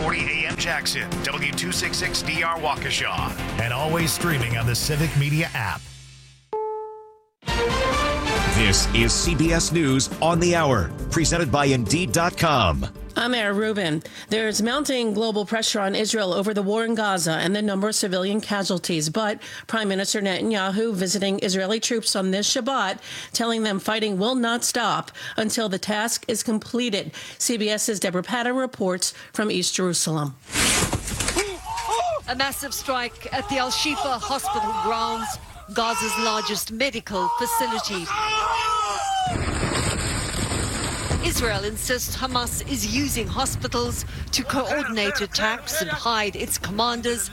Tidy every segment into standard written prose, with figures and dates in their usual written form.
640 AM Jackson, W266DR Waukesha, and always streaming on the Civic Media app. This is CBS News on the Hour, presented by Indeed.com. I'm Era Rubin. There's mounting global pressure on Israel over the war in Gaza and the number of civilian casualties. But Prime Minister Netanyahu visiting Israeli troops on this Shabbat, telling them fighting will not stop until the task is completed. CBS's Deborah Patton reports from East Jerusalem. A massive strike at the Al-Shifa hospital grounds, Gaza's largest medical facility. Israel insists Hamas is using hospitals to coordinate attacks and hide its commanders,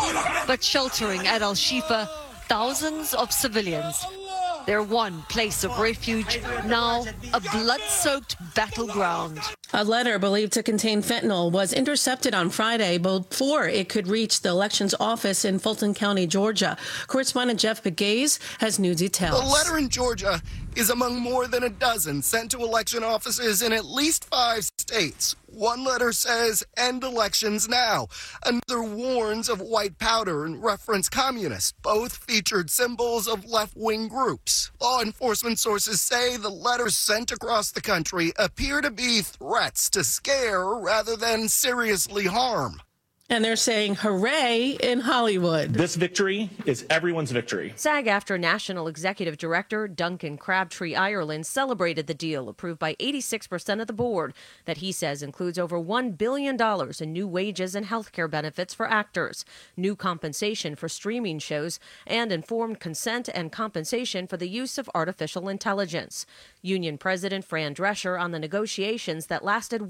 but sheltering at Al-Shifa thousands of civilians. Their one place of refuge, now a blood-soaked battleground. A letter believed to contain fentanyl was intercepted on Friday before it could reach the elections office in Fulton County, Georgia. Correspondent Jeff Pegues has new details. The letter in Georgia is among more than a dozen sent to election offices in at least 5 states. One letter says, "End elections now." Another warns of white powder and reference communists. Both featured symbols of left-wing groups. Law enforcement sources say the letters sent across the country appear to be threats to scare rather than seriously harm. And they're saying hooray in Hollywood. This victory is everyone's victory. SAG-AFTRA National Executive Director Duncan Crabtree Ireland celebrated the deal approved by 86% of the board that he says includes over $1 billion in new wages and health care benefits for actors, new compensation for streaming shows, and informed consent and compensation for the use of artificial intelligence. Union President Fran Drescher on the negotiations that lasted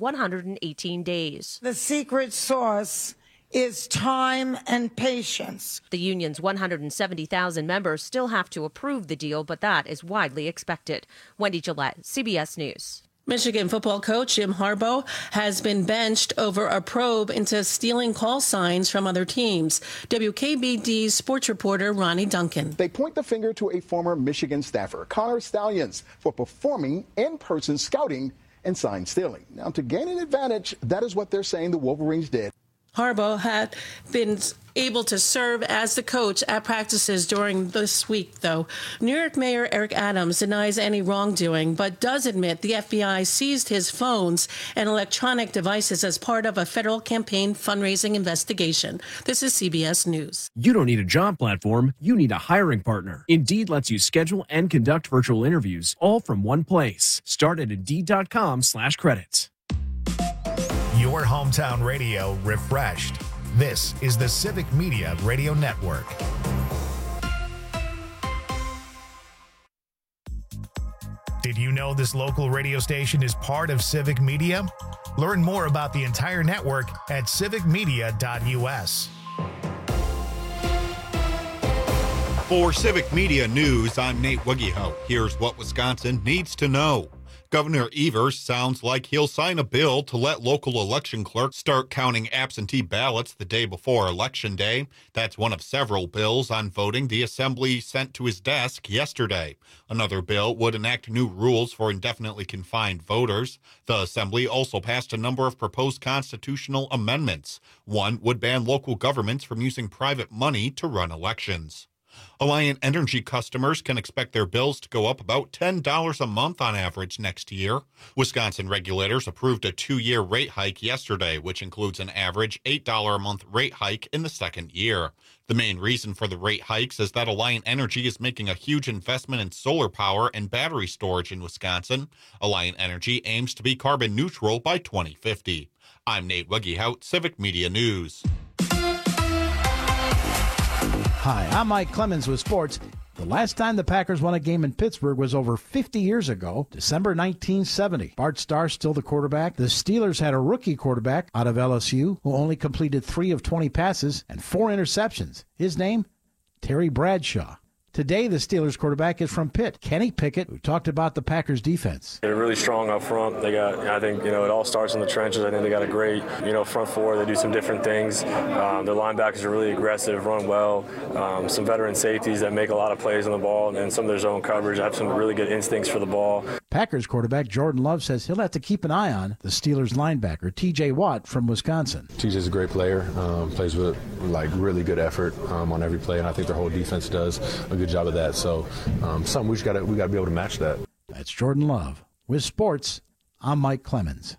118 days. The secret sauce is time and patience. The union's 170,000 members still have to approve the deal, but that is widely expected. Wendy Gillette, CBS News. Michigan football coach Jim Harbaugh has been benched over a probe into stealing call signs from other teams. WKBD's sports reporter Ronnie Duncan. They point the finger to a former Michigan staffer, Connor Stallions, for performing in-person scouting and sign stealing. Now, to gain an advantage, that is what they're saying the Wolverines did. Harbaugh had been able to serve as the coach at practices during this week, though. New York Mayor Eric Adams denies any wrongdoing, but does admit the FBI seized his phones and electronic devices as part of a federal campaign fundraising investigation. This is CBS News. You don't need a job platform. You need a hiring partner. Indeed lets you schedule and conduct virtual interviews all from one place. Start at Indeed.com/credits. Your hometown radio refreshed. This is the Civic Media Radio Network. Did you know this local radio station is part of Civic Media? Learn more about the entire network at civicmedia.us. For Civic Media News, I'm Nate Wiggyhout. Here's what Wisconsin needs to know. Governor Evers sounds like he'll sign a bill to let local election clerks start counting absentee ballots the day before Election Day. That's one of several bills on voting the Assembly sent to his desk yesterday. Another bill would enact new rules for indefinitely confined voters. The Assembly also passed a number of proposed constitutional amendments. One would ban local governments from using private money to run elections. Alliant Energy customers can expect their bills to go up about $10 a month on average next year. Wisconsin regulators approved a 2-year rate hike yesterday, which includes an average $8 a month rate hike in the second year. The main reason for the rate hikes is that Alliant Energy is making a huge investment in solar power and battery storage in Wisconsin. Alliant Energy aims to be carbon neutral by 2050. I'm Nate Wiggyhout, Civic Media News. Hi, I'm Mike Clemens with sports. The last time the Packers won a game in Pittsburgh was over 50 years ago, December 1970. Bart Starr still the quarterback. The Steelers had a rookie quarterback out of LSU who only completed 3 of 20 passes and 4 interceptions. His name, Terry Bradshaw. Today, the Steelers quarterback is from Pitt, Kenny Pickett, who talked about the Packers' defense. They're really strong up front. They got, I think, it all starts in the trenches. I think they got a great, front four. They do some different things. Their linebackers are really aggressive, run well. Some veteran safeties that make a lot of plays on the ball, and some of their zone coverage have some really good instincts for the ball. Packers quarterback Jordan Love says he'll have to keep an eye on the Steelers linebacker T.J. Watt from Wisconsin. TJ's a great player, plays with really good effort on every play, and I think their whole defense does a good job of that. So something we got to be able to match that. That's Jordan Love. With sports, I'm Mike Clemens.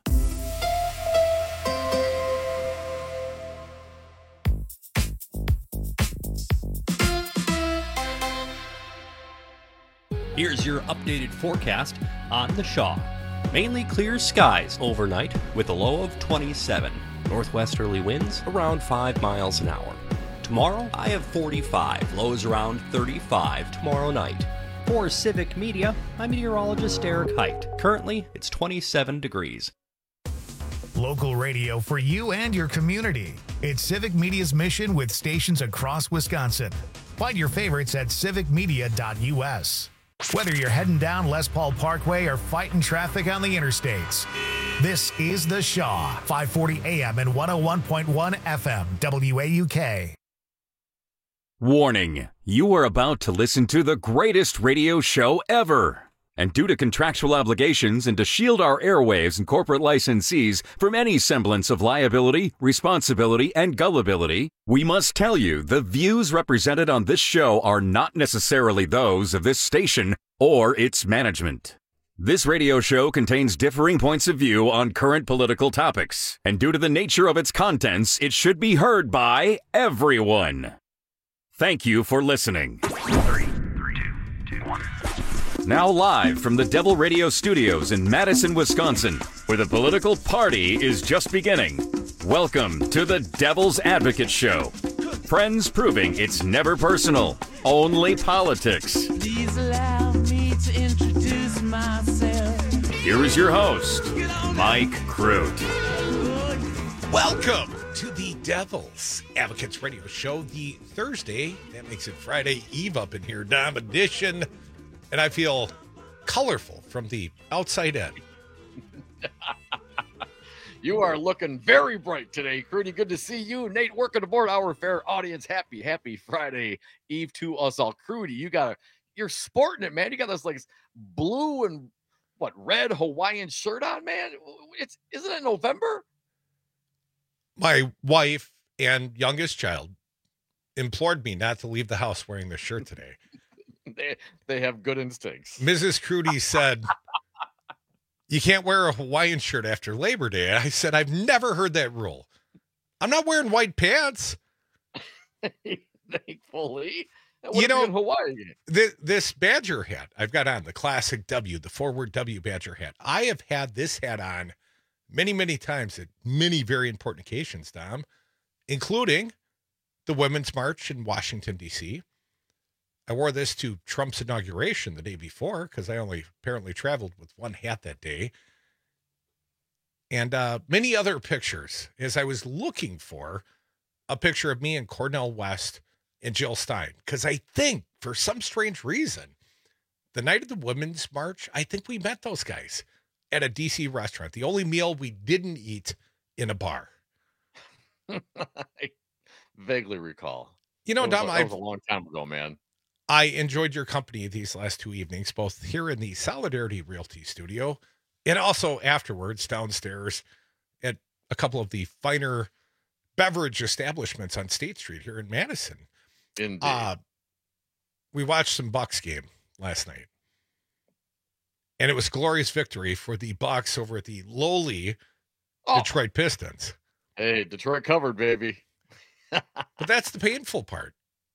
Here's your updated forecast on the Shaw. Mainly clear skies overnight with a low of 27. Northwesterly winds around 5 miles an hour. Tomorrow, high of 45. Lows around 35 tomorrow night. For Civic Media, I'm meteorologist Eric Height. Currently, it's 27 degrees. Local radio for you and your community. It's Civic Media's mission with stations across Wisconsin. Find your favorites at civicmedia.us. Whether you're heading down Les Paul Parkway or fighting traffic on the interstates, this is The Shaw, 540 AM and 101.1 FM, WAUK. Warning, you are about to listen to the greatest radio show ever. And due to contractual obligations and to shield our airwaves and corporate licensees from any semblance of liability, responsibility, and gullibility, we must tell you the views represented on this show are not necessarily those of this station or its management. This radio show contains differing points of view on current political topics, and due to the nature of its contents, it should be heard by everyone. Thank you for listening. 3, 2, 1. Now live from the Devil Radio Studios in Madison, Wisconsin, where the political party is just beginning. Welcome to the Devil's Advocate Show. Friends proving it's never personal, only politics. Please allow me to introduce myself. Here is your host, Mike Crute. Welcome to the Devil's Advocates Radio Show, the Thursday, that makes it Friday Eve up in here, Dom edition. And I feel colorful from the outside in. You are looking very bright today, Crudy. Good to see you. Nate, working aboard our fair audience. Happy Friday Eve to us all. Crudy, you're sporting it, man. You got this like blue and red Hawaiian shirt on, man. Isn't it November? My wife and youngest child implored me not to leave the house wearing this shirt today. They have good instincts. Mrs. Crudy said, you can't wear a Hawaiian shirt after Labor Day. I said, I've never heard that rule. I'm not wearing white pants. Thankfully. You know, in Hawaii. This Badger hat I've got on, the classic W, the forward W Badger hat. I have had this hat on many, many times at many very important occasions, Dom, including the Women's March in Washington, D.C. I wore this to Trump's inauguration the day before because I only apparently traveled with one hat that day. And many other pictures as I was looking for a picture of me and Cornel West and Jill Stein. Because I think for some strange reason, the night of the Women's March, I think we met those guys at a DC restaurant. The only meal we didn't eat in a bar. I vaguely recall. You know, Dom, that was a long time ago, man. I enjoyed your company these last 2 evenings, both here in the Solidarity Realty studio and also afterwards downstairs at a couple of the finer beverage establishments on State Street here in Madison. Indeed. We watched some Bucks game last night, and it was glorious victory for the Bucks over at the lowly Detroit Pistons. Hey, Detroit covered, baby. But that's the painful part.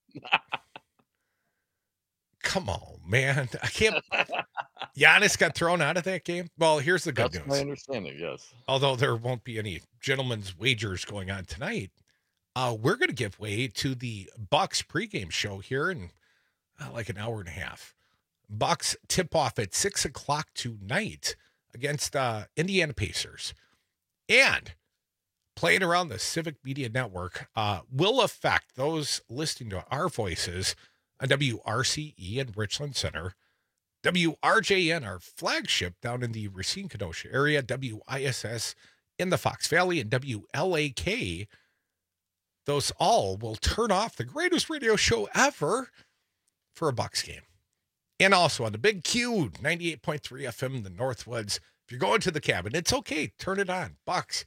Come on, man. I can't. Giannis got thrown out of that game. Well, here's the good news. That's my understanding, yes. Although there won't be any gentlemen's wagers going on tonight, we're going to give way to the Bucks pregame show here in like an hour and a half. Bucks tip off at 6:00 tonight against Indiana Pacers. And playing around the Civic Media Network will affect those listening to our voices on WRCE in Richland Center, WRJN, our flagship down in the Racine-Kenosha area, WISS in the Fox Valley, and WLAK. Those all will turn off the greatest radio show ever for a Bucks game. And also on the Big Q, 98.3 FM in the Northwoods. If you're going to the cabin, it's okay. Turn it on. Bucks.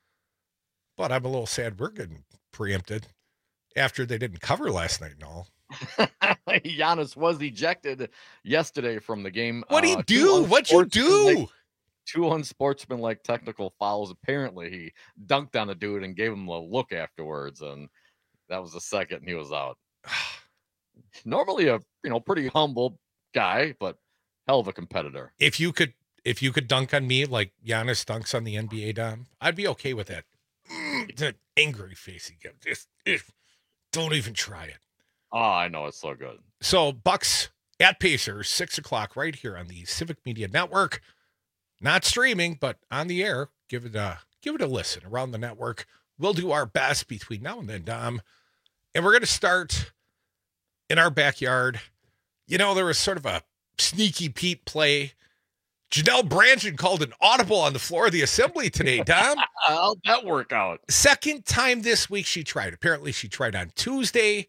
But I'm a little sad we're getting preempted after they didn't cover last night and all. Giannis was ejected yesterday from the game. What'd he do? What'd you do? Two unsportsmanlike technical fouls. Apparently, he dunked on a dude and gave him a look afterwards, and that was the second, and he was out. Normally a pretty humble guy, but hell of a competitor. If you could dunk on me like Giannis dunks on the NBA, Dom, I'd be okay with that. The angry face he gives. Don't even try it. Oh, I know, it's so good. So Bucks at Pacers, 6:00 right here on the Civic Media Network. Not streaming, but on the air. Give it a listen around the network. We'll do our best between now and then, Dom. And we're going to start in our backyard. There was sort of a sneaky Pete play. Janelle Brandon called an audible on the floor of the assembly today, Dom. How'd that work out? Second time this week she tried. Apparently she tried on Tuesday.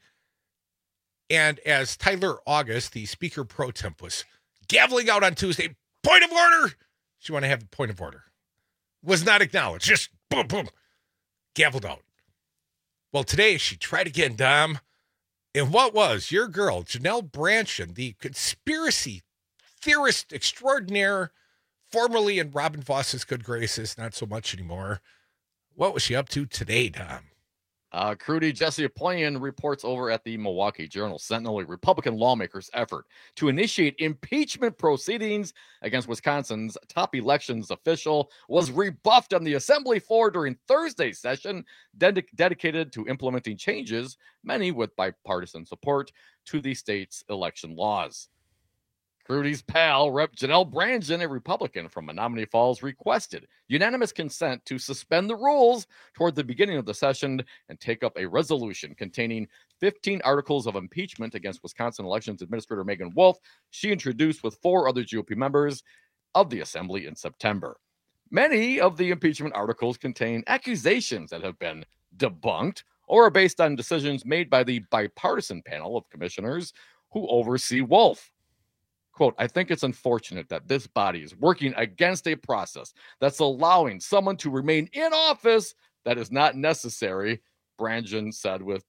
And as Tyler August, the speaker pro temp, was gaveling out on Tuesday, point of order. She wanted to have the point of order. Was not acknowledged. Just boom, boom. Gavelled out. Well, today she tried again, Dom. And what was your girl, Janelle Brandon, the conspiracy theorist extraordinaire, formerly in Robin Voss's good graces, not so much anymore. What was she up to today, Dom? Crudy, Jesse Apollyon reports over at the Milwaukee Journal Sentinel, a Republican lawmaker's effort to initiate impeachment proceedings against Wisconsin's top elections official was rebuffed on the assembly floor during Thursday's session, dedicated to implementing changes, many with bipartisan support, to the state's election laws. Crudy's pal, Rep. Janelle Brandon, a Republican from Menominee Falls, requested unanimous consent to suspend the rules toward the beginning of the session and take up a resolution containing 15 articles of impeachment against Wisconsin Elections Administrator Megan Wolf she introduced with 4 other GOP members of the Assembly in September. Many of the impeachment articles contain accusations that have been debunked or are based on decisions made by the bipartisan panel of commissioners who oversee Wolf. Quote, I think it's unfortunate that this body is working against a process that's allowing someone to remain in office that is not necessary, Brandon said with,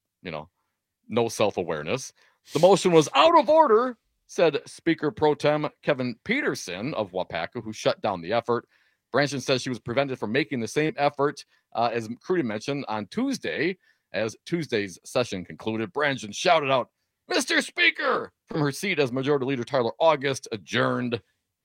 no self-awareness. The motion was out of order, said Speaker Pro Tem Kevin Peterson of Wapaka, who shut down the effort. Brandon says she was prevented from making the same effort, as Crudy mentioned, on Tuesday. As Tuesday's session concluded, Brandon shouted out, Mr. Speaker, from her seat as Majority Leader Tyler August adjourned.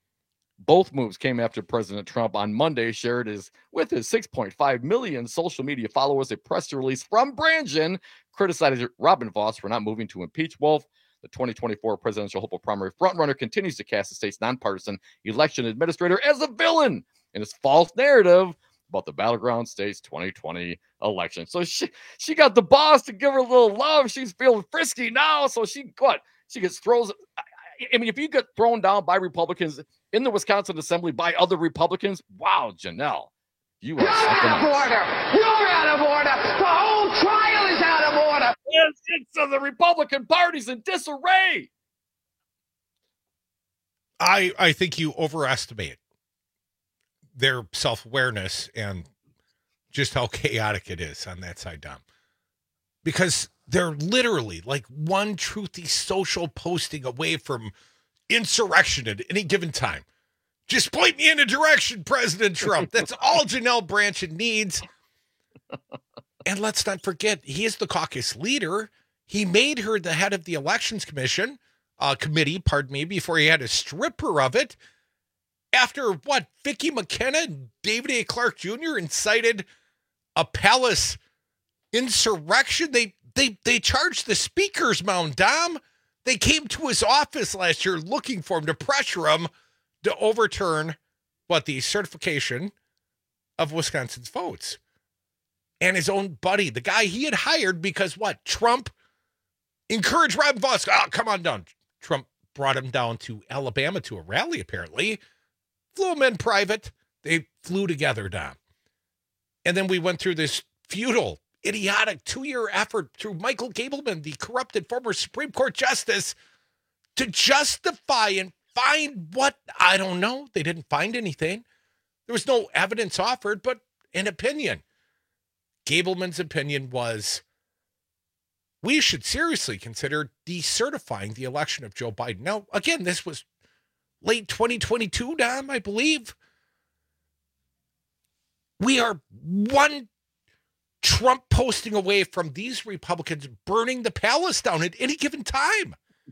Both moves came after President Trump on Monday shared with his 6.5 million social media followers a press release from Brandon criticizing Robin Voss for not moving to impeach Wolf. The 2024 presidential hopeful primary frontrunner continues to cast the state's nonpartisan election administrator as a villain in his false narrative about the battleground state's 2020 election. So she got the boss to give her a little love. She's feeling frisky now. So she gets throws. I mean, if you get thrown down by Republicans in the Wisconsin Assembly by other Republicans, wow, Janelle, you are out of order. You're out of order. The whole trial is out of order. It's the Republican Party's in disarray. I think you overestimate their self-awareness and just how chaotic it is on that side, Dom. Because they're literally like one truthy social posting away from insurrection at any given time. Just point me in a direction, President Trump. That's all Janelle Brandon needs. And let's not forget, he is the caucus leader. He made her the head of the Elections Committee, before he had to strip her of it. After what, Vicki McKenna and David A. Clark Jr. incited a palace insurrection. They charged the speaker's mound, Dom. They came to his office last year looking for him to pressure him to overturn the certification of Wisconsin's votes. And his own buddy, the guy he had hired because Trump encouraged Robin Voss. Oh, come on down. Trump brought him down to Alabama to a rally, apparently. Flew him in private. They flew together, Dom. And then we went through this futile, idiotic 2-year effort through Michael Gableman, the corrupted former Supreme Court justice, to justify and find what? I don't know. They didn't find anything. There was no evidence offered, but an opinion. Gableman's opinion was, we should seriously consider decertifying the election of Joe Biden. Now, again, this was late 2022, Dom, I believe. We are one Trump posting away from these Republicans burning the palace down at any given time.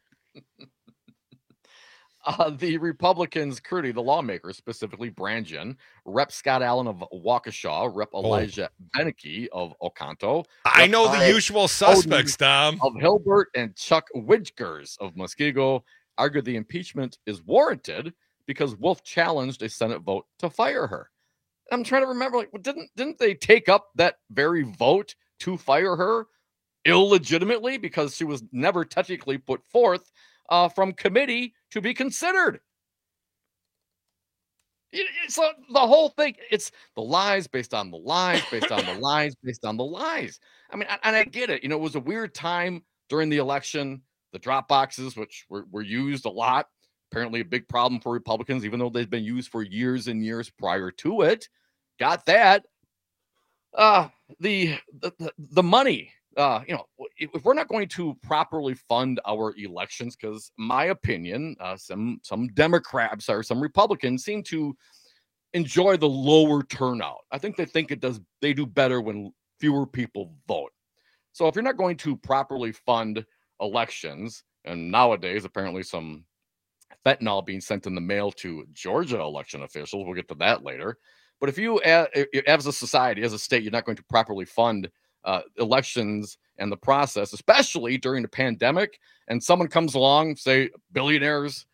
The Republicans, Crudy, the lawmakers, specifically Brangen, Rep. Scott Allen of Waukesha, Rep. Elijah Beneke of Oconto. I know the usual suspects, Dom. Of Hilbert, and Chuck Widgers of Muskego argued the impeachment is warranted because Wolf challenged a Senate vote to fire her. I'm trying to remember, like, didn't they take up that very vote to fire her illegitimately because she was never technically put forth from committee to be considered? So the whole thing, it's the lies based on the lies, based on the lies, based on the lies. I mean, and I get it. You know, it was a weird time during the election. The drop boxes, which were used a lot, apparently a big problem for Republicans, even though they've been used for years and years prior to it. Got that. The money. If we're not going to properly fund our elections, because my opinion, some Democrats or some Republicans seem to enjoy the lower turnout. I think they do better when fewer people vote. So if you're not going to properly fund elections, and nowadays apparently some fentanyl being sent in the mail to Georgia election officials, we'll get to that later. But if you, as a society, as a state, you're not going to properly fund elections and the process, especially during the pandemic, and someone comes along, say billionaires,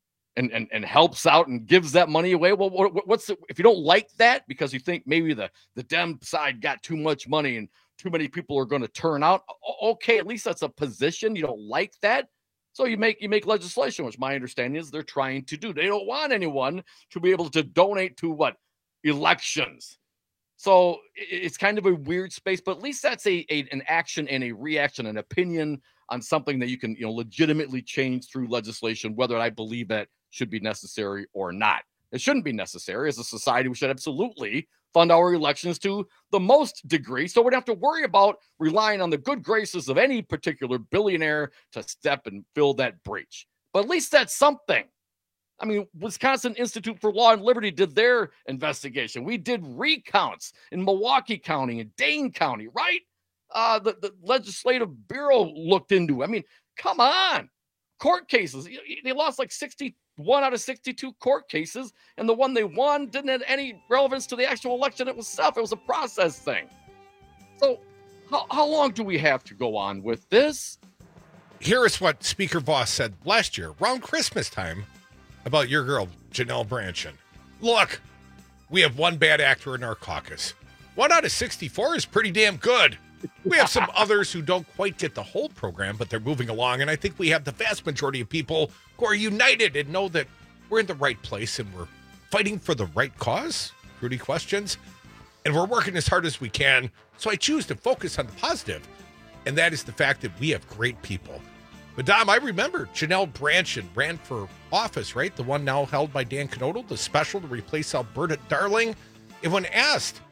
and helps out and gives that money away. Well, if you don't like that because you think maybe the Dem side got too much money and too many people are going to turn out, okay, at least that's a position. You don't like that, so you make legislation, which my understanding is they're trying to do. They don't want anyone to be able to donate to elections. So it's kind of a weird space, but at least that's an action and a reaction, an opinion on something that you can legitimately change through legislation, whether I believe that should be necessary or not. It shouldn't be necessary. As a society, we should absolutely fund our elections to the most degree, so we don't have to worry about relying on the good graces of any particular billionaire to step and fill that breach. But at least that's something. I mean, Wisconsin Institute for Law and Liberty did their investigation. We did recounts in Milwaukee County and Dane County, right? The Legislative Bureau looked into. I mean, come on. Court cases. They lost like 61 out of 62 court cases, and the one they won didn't have any relevance to the actual election itself. It was a process thing. So how long do we have to go on with this? Here is what Speaker Voss said last year, around Christmas time, about your girl, Janelle Branchen. Look, we have one bad actor in our caucus. 1 out of 64 is pretty damn good. We have some others who don't quite get the whole program, but they're moving along. And I think we have the vast majority of people who are united and know that we're in the right place and we're fighting for the right cause. Rudy questions. And we're working as hard as we can. So I choose to focus on the positive. And that is the fact that we have great people. But Dom, I remember Janelle Branchen ran for office, right? The one now held by Dan Knodel, the special to replace Alberta Darling. And when asked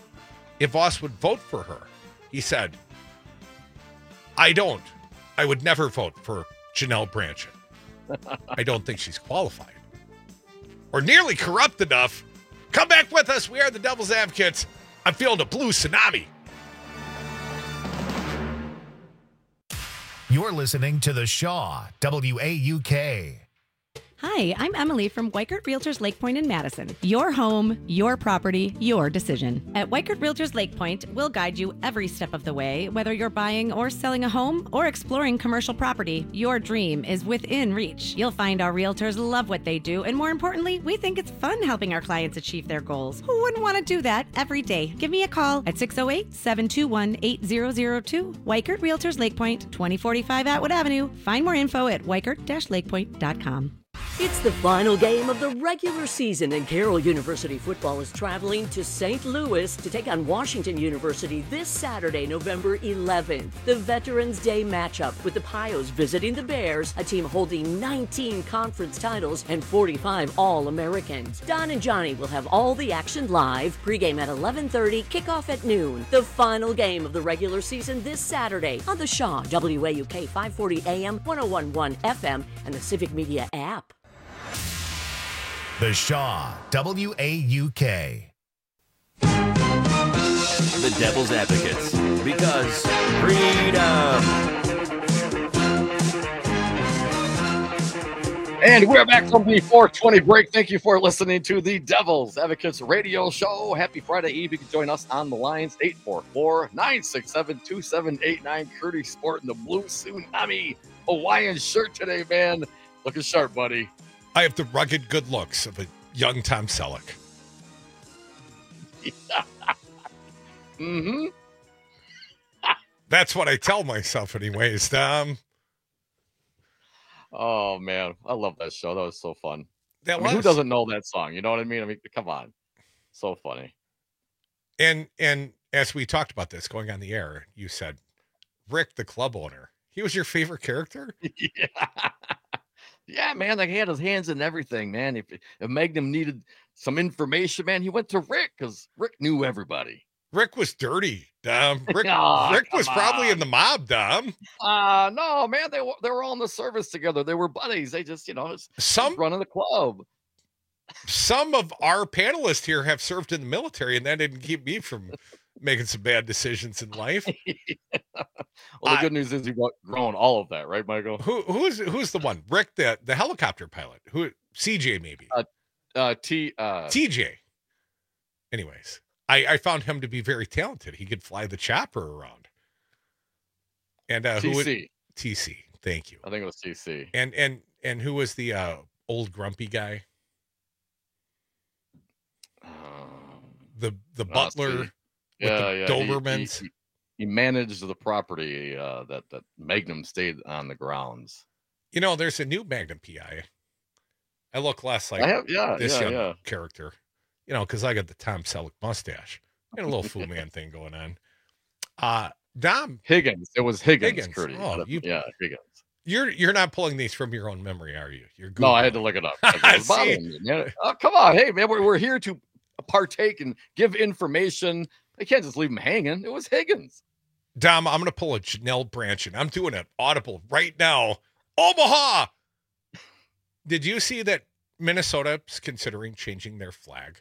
if Voss would vote for her, he said, I would never vote for Janelle Branchen. I don't think she's qualified or nearly corrupt enough. Come back with us. We are the Devil's Advocates. I'm feeling a blue tsunami. You're listening to The Shaw, WAUK. Hi, I'm Emily from Weikert Realtors Lake Point in Madison. Your home, your property, your decision. At Weikert Realtors Lake Point, we'll guide you every step of the way. Whether you're buying or selling a home or exploring commercial property, your dream is within reach. You'll find our realtors love what they do, and more importantly, we think it's fun helping our clients achieve their goals. Who wouldn't want to do that every day? Give me a call at 608-721-8002. Weikert Realtors Lake Point, 2045 Atwood Avenue. Find more info at weikert-lakepoint.com. It's the final game of the regular season, and Carroll University football is traveling to St. Louis to take on Washington University this Saturday, November 11th. The Veterans Day matchup with the Pios visiting the Bears, a team holding 19 conference titles and 45 All-Americans. Don and Johnny will have all the action live. Pregame at 11:30, kickoff at noon. The final game of the regular season this Saturday on the Shaw, WAUK 540 AM, 101.1 FM, and the Civic Media app. The Shaw, WAUK. The Devil's Advocates, because freedom. And we're back from the 420 break. Thank you for listening to the Devil's Advocates radio show. Happy Friday Eve. You can join us on the lines, 844-967-2789. Curdy sporting the blue tsunami Hawaiian shirt today, man. Looking sharp, buddy. I have the rugged good looks of a young Tom Selleck. Mm-hmm. That's what I tell myself anyways, Tom. Oh, man. I love that show. That was so fun. Who doesn't know that song? You know what I mean? Come on. So funny. And as we talked about this going on the air, you said, Rick, the club owner, he was your favorite character? Yeah. Yeah, man, like he had his hands in everything, man. If Magnum needed some information, man, he went to Rick because Rick knew everybody. Rick was dirty, Dom. Rick was probably in the mob, Dom. No, man, they were all in the service together. They were buddies. They just, just running the club. Some of our panelists here have served in the military, and that didn't keep me from making some bad decisions in life. Well, the good news is you've grown all of that, right, Michael? Who's the one? Rick, the helicopter pilot. Who? CJ maybe. TJ. Anyways, I found him to be very talented. He could fly the chopper around. And TC. Thank you. I think it was TC. And who was the old grumpy guy? The butler. Yeah. Dobermans. He managed the property that Magnum stayed on the grounds. There's a new Magnum PI. I look less like this young character, because I got the Tom Selleck mustache and a little Fu Man thing going on. Dom Higgins. It was Higgins. Curdy. Higgins. You're not pulling these from your own memory, are you? No, I had to look it up. It was bothering me, man. Oh, come on, hey man, we're here to partake and give information. I can't just leave him hanging. It was Higgins. Dom, I'm going to pull a Janelle Branch, I'm doing it audible right now. Omaha! Did you see that Minnesota's considering changing their flag?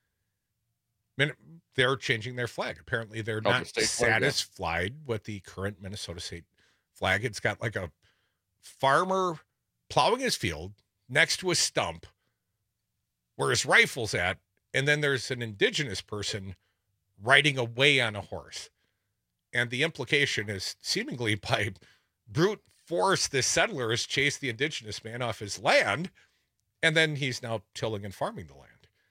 They're changing their flag. Apparently, they're not satisfied with the current Minnesota state flag. It's got like a farmer plowing his field next to a stump where his rifle's at, and then there's an indigenous person riding away on a horse. And the implication is seemingly by brute force, the settlers chased the indigenous man off his land, and then he's now tilling and farming the land.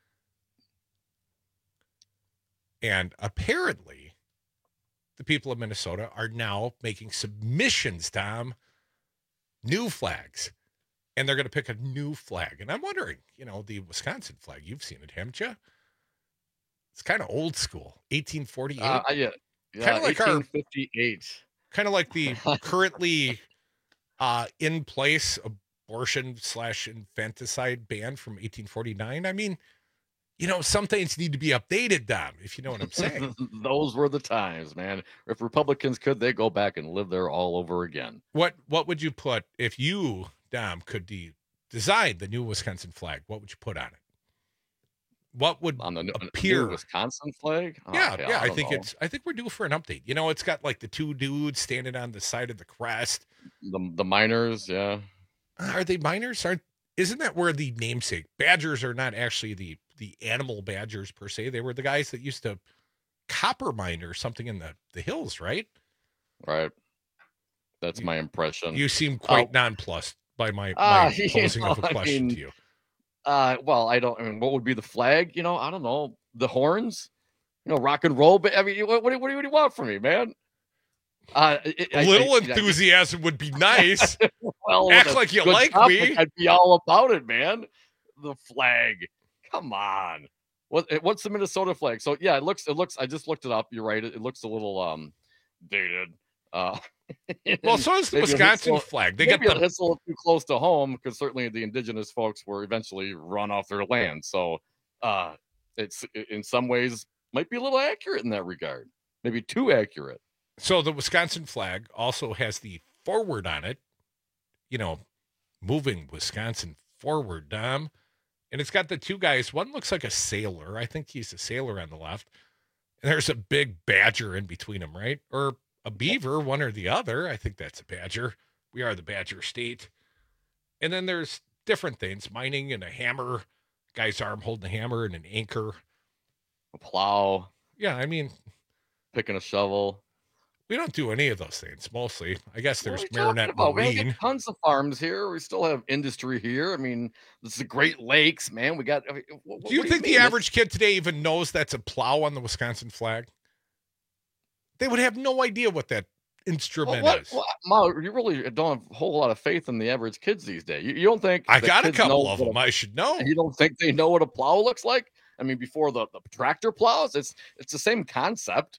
And apparently, the people of Minnesota are now making submissions, Tom, new flags. And they're going to pick a new flag. And I'm wondering, the Wisconsin flag, you've seen it, haven't you? It's kind of old school, 1848. Kind of like 1858. Kind of like the currently in place abortion/infanticide ban from 1849. I mean, some things need to be updated, Dom, if you know what I'm saying. Those were the times, man. If Republicans could, they go back and live there all over again. What would you put if you, Dom, could design the new Wisconsin flag? What would you put on it? What would on the appear new Wisconsin flag? Oh, yeah. I think we're due for an update. It's got like the two dudes standing on the side of the crest. The miners, yeah. Are they miners? Isn't that where the namesake badgers are not actually the animal badgers per se? They were the guys that used to copper mine or something in the hills, right? Right. That's my impression. You seem quite nonplussed by my posing of a question to you. Well, what would be the flag? I don't know. The horns, rock and roll. But what do you want from me, man? A little enthusiasm would be nice. Well, act like you like me. I'd be all about it, man. The flag. Come on. What's the Minnesota flag? So yeah, it looks. I just looked it up. You're right. It looks a little dated. Well, so is the Wisconsin flag. They maybe it's a little too close to home because certainly the indigenous folks were eventually run off their land. So it's in some ways might be a little accurate in that regard. Maybe too accurate. So the Wisconsin flag also has the forward on it. You know, moving Wisconsin forward, Dom. And it's got the two guys. One looks like a sailor. I think he's a sailor on the left. And there's a big badger in between them, right? Or a beaver, one or the other. I think that's a badger. We are the Badger State. And then there's different things. Mining and a hammer. Guy's arm holding a hammer and an anchor. A plow. Yeah, I mean. Picking a shovel. We don't do any of those things, mostly. I guess there's Marinette Marine. We get tons of farms here. We still have industry here. I mean, this is the Great Lakes, man. We got. I mean, do you think the average kid today even knows that's a plow on the Wisconsin flag? They would have no idea what that instrument is. Ma, you really don't have a whole lot of faith in the average kids these days. You don't think I got a couple of them. I should know. You don't think they know what a plow looks like? I mean, before the tractor plows, it's the same concept.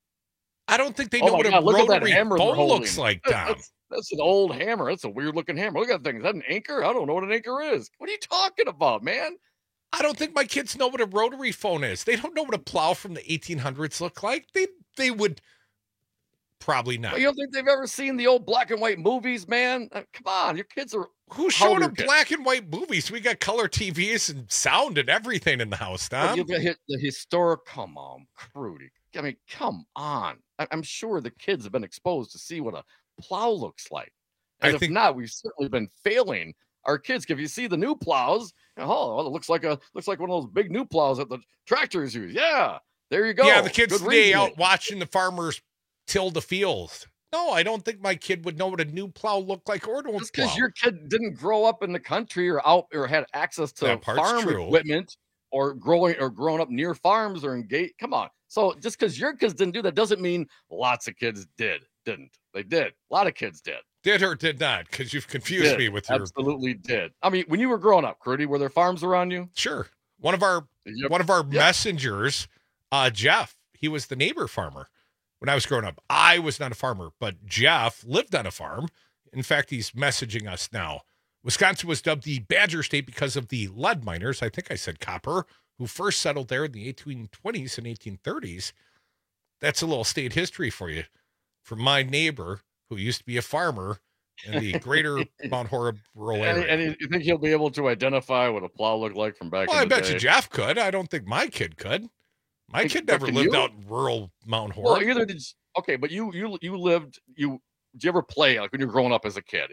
I don't think they know what a rotary phone looks like, Tom. That's an old hammer. That's a weird looking hammer. Look at that thing. Is that an anchor? I don't know what an anchor is. What are you talking about, man? I don't think my kids know what a rotary phone is. They don't know what a plow from the 1800s look like. They would probably not. Well, you don't think they've ever seen the old black and white movies, man? Come on, your kids are. Who's showing them black and white movies? We got color TVs and sound and everything in the house, Tom. The historic. Come on, Crudy. I mean, come on. I'm sure the kids have been exposed to see what a plow looks like. And if not, we've certainly been failing our kids. If you see the new plows, it looks like one of those big new plows that the tractors use. Yeah, there you go. Yeah, the kids today out watching the farmers till the fields. No, I don't think my kid would know what a new plow looked like or don't. Just because your kid didn't grow up in the country or had access to farm equipment or grown up near farms or engaged. Come on. So just because your kids didn't do that doesn't mean lots of kids didn't. They did. A lot of kids did. Did or did not? Because you've confused me with your. Absolutely did. I mean, when you were growing up, Crudy, were there farms around you? Sure. One of our messengers, Jeff, he was the neighbor farmer when I was growing up. I was not a farmer, but Jeff lived on a farm. In fact, he's messaging us now. Wisconsin was dubbed the Badger State because of the lead miners. I think I said copper, who first settled there in the 1820s and 1830s. That's a little state history for you. From my neighbor, who used to be a farmer in the greater Mount Horeb rural area. And you think he'll be able to identify what a plow looked like from back in the day? I bet you Jeff could. I don't think my kid could. My kid never lived out in rural Mount Horeb. Well, either did. Okay, but you lived. Did you ever play like when you were growing up as a kid?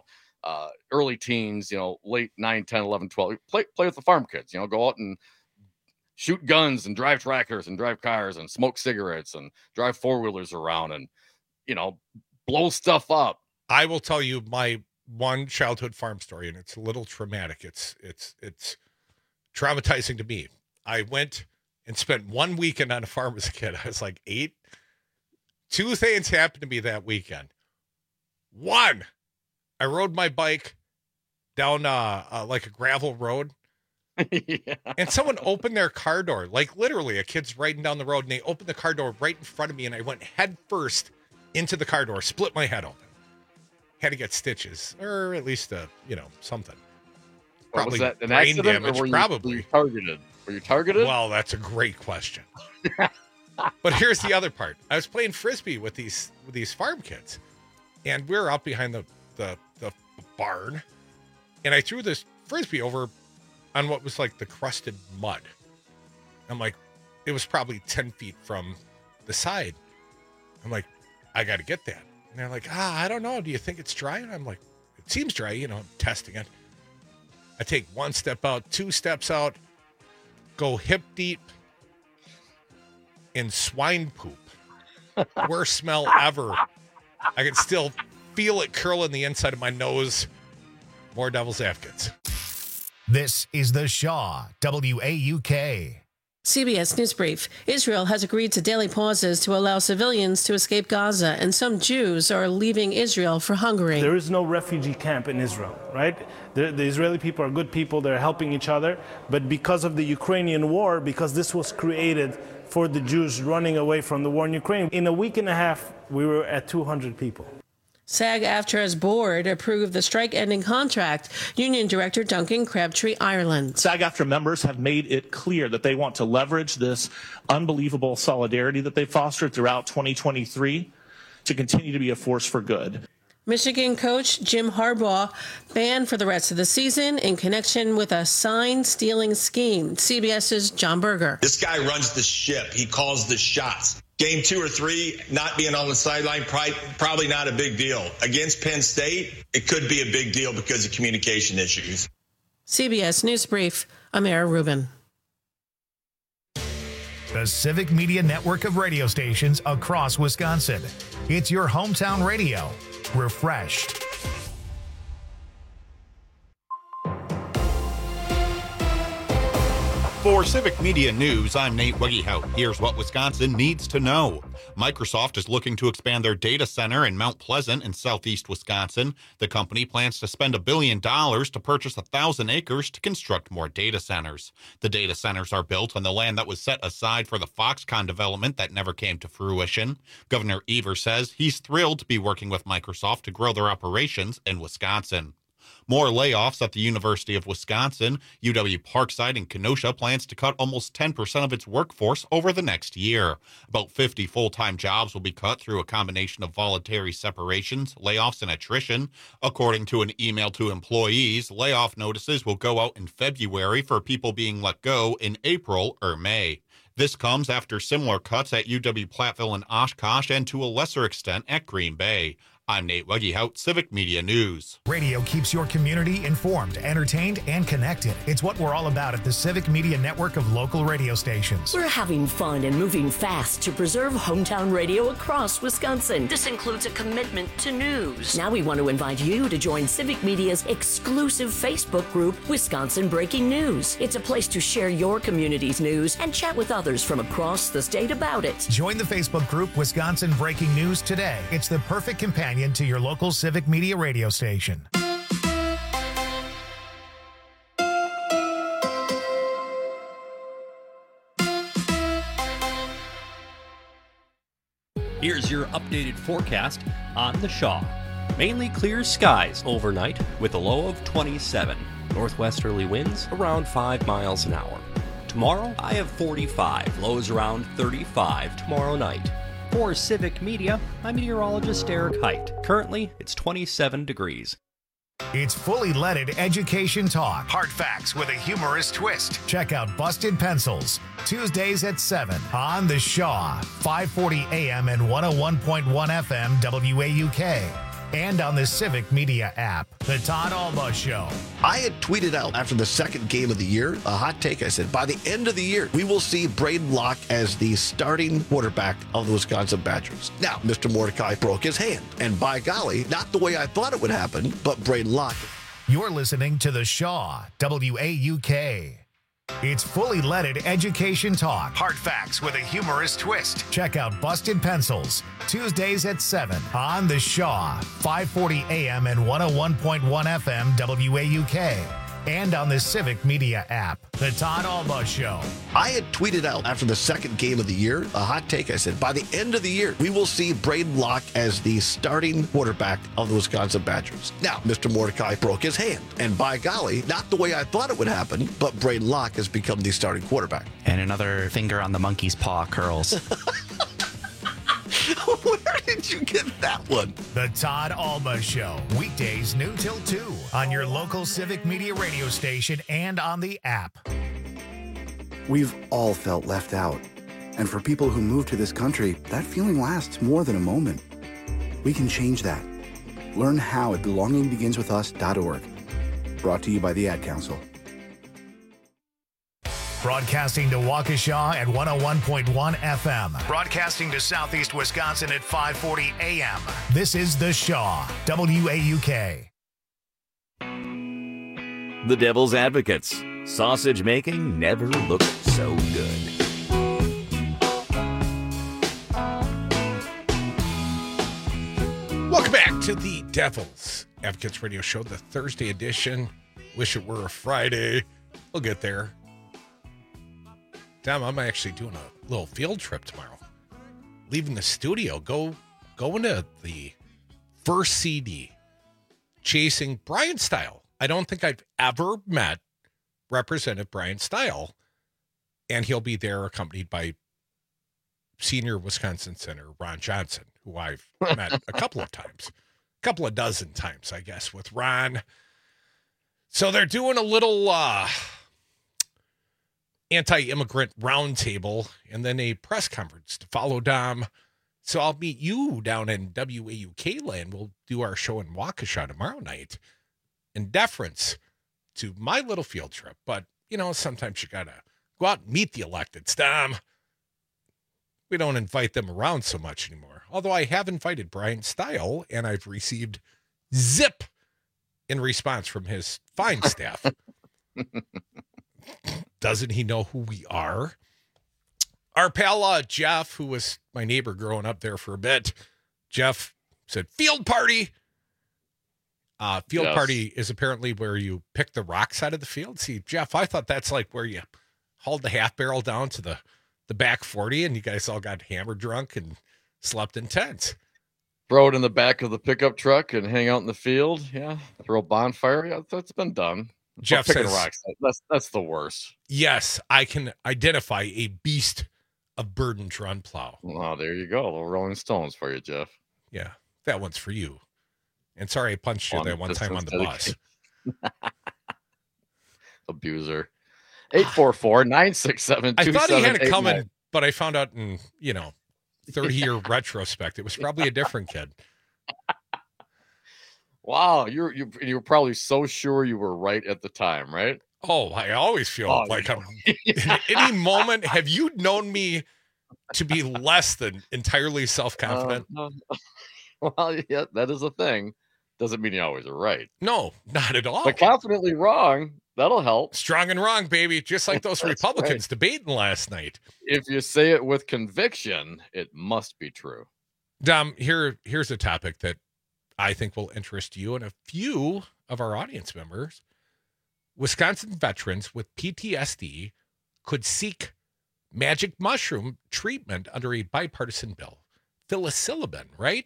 Early teens. Late 9, 10, 11, 12. Play with the farm kids. Go out and shoot guns and drive tractors and drive cars and smoke cigarettes and drive four-wheelers around and, blow stuff up. I will tell you my one childhood farm story, and it's a little traumatic. It's traumatizing to me. I went and spent one weekend on a farm as a kid. I was like 8. 2 things happened to me that weekend. One, I rode my bike down like a gravel road. Yeah. And someone opened their car door, like literally a kid's riding down the road, and they opened the car door right in front of me, and I went head first into the car door, split my head open. Had to get stitches, or at least something. Probably was that an brain accident, damage. or Probably were you targeted. Were you targeted? Well, that's a great question. But here's the other part. I was playing frisbee with these farm kids, and we're out behind the barn, and I threw this frisbee over on what was like the crusted mud. I'm like, it was probably 10 feet from the side. I'm like, I got to get that. And they're like, I don't know. Do you think it's dry? And I'm like, it seems dry, I'm testing it. I take 1 step out, 2 steps out, go hip deep in swine poop. Worst smell ever. I can still feel it curling the inside of my nose. More Devil's Advocates. This is the Shaw WAUK. CBS News Brief. Israel has agreed to daily pauses to allow civilians to escape Gaza, and some Jews are leaving Israel for Hungary. There is no refugee camp in Israel, right? The Israeli people are good people. They're helping each other. But because of the Ukrainian war, because this was created for the Jews running away from the war in Ukraine, in a week and a half, we were at 200 people. SAG-AFTRA's board approved the strike-ending contract. Union Director Duncan Crabtree, Ireland. SAG-AFTRA members have made it clear that they want to leverage this unbelievable solidarity that they fostered throughout 2023 to continue to be a force for good. Michigan coach Jim Harbaugh banned for the rest of the season in connection with a sign-stealing scheme. CBS's John Berger. This guy runs the ship. He calls the shots. Game 2 or 3, not being on the sideline, probably not a big deal. Against Penn State, it could be a big deal because of communication issues. CBS News Brief, Amara Rubin. The Civic Media network of radio stations across Wisconsin. It's your hometown radio. Refreshed. For Civic Media News, I'm Nate Wegehout. Here's what Wisconsin needs to know. Microsoft is looking to expand their data center in Mount Pleasant in southeast Wisconsin. The company plans to spend $1 billion to purchase 1,000 acres to construct more data centers. The data centers are built on the land that was set aside for the Foxconn development that never came to fruition. Governor Evers says he's thrilled to be working with Microsoft to grow their operations in Wisconsin. More layoffs at the University of Wisconsin. UW-Parkside in Kenosha plans to cut almost 10% of its workforce over the next year. About 50 full-time jobs will be cut through a combination of voluntary separations, layoffs, and attrition. According to an email to employees, layoff notices will go out in February for people being let go in April or May. This comes after similar cuts at UW-Platteville and Oshkosh and to a lesser extent at Green Bay. I'm Nate Wegehout, Civic Media News. Radio keeps your community informed, entertained, and connected. It's what we're all about at the Civic Media network of local radio stations. We're having fun and moving fast to preserve hometown radio across Wisconsin. This includes a commitment to news. Now we want to invite you to join Civic Media's exclusive Facebook group, Wisconsin Breaking News. It's a place to share your community's news and chat with others from across the state about it. Join the Facebook group Wisconsin Breaking News today. It's the perfect companion to your local Civic Media radio station. Here's your updated forecast on the Shaw. Mainly clear skies overnight with a low of 27. Northwesterly winds around 5 miles an hour. Tomorrow, high of 45. Lows around 35 tomorrow night. For Civic Media, I'm meteorologist Eric Height. Currently, it's 27 degrees. It's fully leaded education talk. Hard facts with a humorous twist. Check out Busted Pencils. Tuesdays at 7 on The Shaw, 540 AM and 101.1 FM WAUK. And on the Civic Media app. The Todd Alba Show. I had tweeted out after the second game of the year, a hot take. I said, by the end of the year, we will see Braden Locke as the starting quarterback of the Wisconsin Badgers. Now, Mr. Mordecai broke his hand. And by golly, not the way I thought it would happen, but Braden Locke. You're listening to The Shaw, WAUK. It's fully leaded education talk. Hard facts with a humorous twist. Check out Busted Pencils. Tuesdays at 7 on The Shaw, 540 AM and 101.1 FM WAUK. And on the Civic Media app. The Todd Alba Show. I had tweeted out after the second game of the year, a hot take. I said, by the end of the year, we will see Braden Locke as the starting quarterback of the Wisconsin Badgers. Now, Mr. Mordecai broke his hand. And by golly, not the way I thought it would happen, but Braden Locke has become the starting quarterback. And another finger on the monkey's paw curls. Where did you get that one? The Todd Alba Show. Weekdays noon till 2 on your local Civic Media radio station and on the app. We've all felt left out. And for people who move to this country, that feeling lasts more than a moment. We can change that. Learn how at belongingbeginswithus.org. Brought to you by the Ad Council. Broadcasting to Waukesha at 101.1 FM. Broadcasting to Southeast Wisconsin at 540 AM. This is The Shaw, WAUK. The Devil's Advocates, Sausage making never looked so good. Welcome back to the Devil's Advocates Radio Show, the Thursday edition. Wish it were a Friday. We'll get there. Tom, I'm actually doing a little field trip tomorrow. Leaving the studio, going to the first CD, Chasing Brian Style. I don't think I've ever met Representative Brian Style, and he'll be there accompanied by senior Wisconsin Senator Ron Johnson, who I've met a couple of dozen times, I guess, with Ron. So they're doing a little anti-immigrant roundtable and then a press conference to follow, Dom. So I'll meet you down in WAUK land. We'll do our show in Waukesha tomorrow night in deference to my little field trip. But, you know, sometimes you got to go out and meet the electeds, Dom. We don't invite them around so much anymore. Although I have invited Brian Style, and I've received zip in response from his fine staff. Doesn't he know who we are? Our pal Jeff, who was my neighbor growing up there for a bit, Jeff said, field party. Field party is apparently where you pick the rocks out of the field. See, Jeff, I thought that's like where you hauled the half barrel down to the back 40 and you guys all got hammered drunk and slept in tents. Throw it in the back of the pickup truck and hang out in the field. Yeah. Throw a bonfire. Yeah, that's been done. Jeff picking says, rocks. That's the worst. Yes, I can identify a beast of burden to unplow. Oh, there you go. Little Rolling Stones for you, Jeff. Yeah, that one's for you. And sorry I punched you that one time on the bus. Abuser. 844-967-2789. I thought he had it coming, but I found out in, 30-year retrospect, it was probably a different kid. Wow, you were probably so sure you were right at the time, right? Oh, I always feel like I'm in any moment. Have you known me to be less than entirely self-confident? Well, yeah, that is a thing. Doesn't mean you always are right. No, not at all. But confidently wrong, that'll help. Strong and wrong, baby. Just like those Republicans debating last night. If you say it with conviction, it must be true. Dom, here's a topic that I think will interest you and a few of our audience members. Wisconsin veterans with PTSD could seek magic mushroom treatment under a bipartisan bill. Psilocybin, right?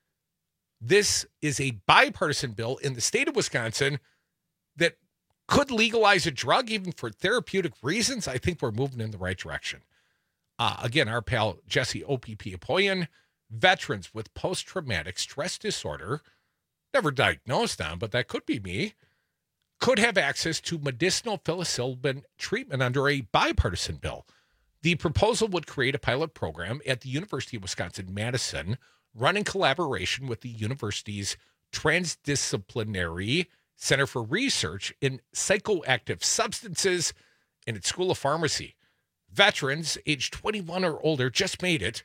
This is a bipartisan bill in the state of Wisconsin that could legalize a drug even for therapeutic reasons. I think we're moving in the right direction. Again, our pal Jesse OPP Apoyan, veterans with post-traumatic stress disorder, never diagnosed on, but that could be me, could have access to medicinal psilocybin treatment under a bipartisan bill. The proposal would create a pilot program at the University of Wisconsin-Madison, run in collaboration with the university's Transdisciplinary Center for Research in Psychoactive Substances and its School of Pharmacy. Veterans aged 21 or older just made it.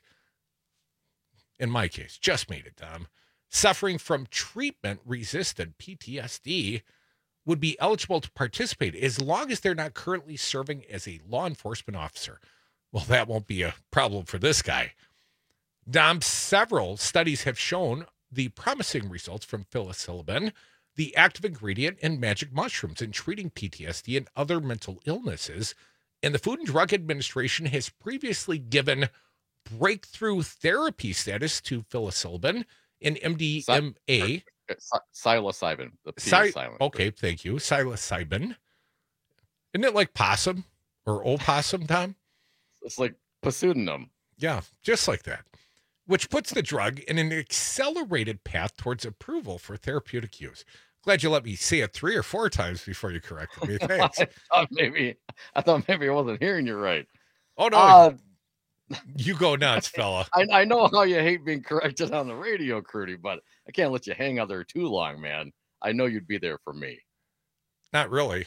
In my case, just made it, Dom. Suffering from treatment-resistant PTSD would be eligible to participate as long as they're not currently serving as a law enforcement officer. Well, that won't be a problem for this guy. Dom, several studies have shown the promising results from psilocybin, the active ingredient in magic mushrooms, in treating PTSD and other mental illnesses. And the Food and Drug Administration has previously given breakthrough therapy status to psilocybin and MDMA. Psilocybin. The P is silent. Okay, thank you. Psilocybin. Isn't it like possum or opossum, Tom? It's like pseudonym. Yeah, just like that. Which puts the drug in an accelerated path towards approval for therapeutic use. Glad you let me say it 3 or 4 times before you corrected me. Thanks. I thought maybe I wasn't hearing you right. Oh, no. You go nuts, fella. I know how you hate being corrected on the radio, Crudy, but I can't let you hang out there too long, man. I know you'd be there for me. Not really.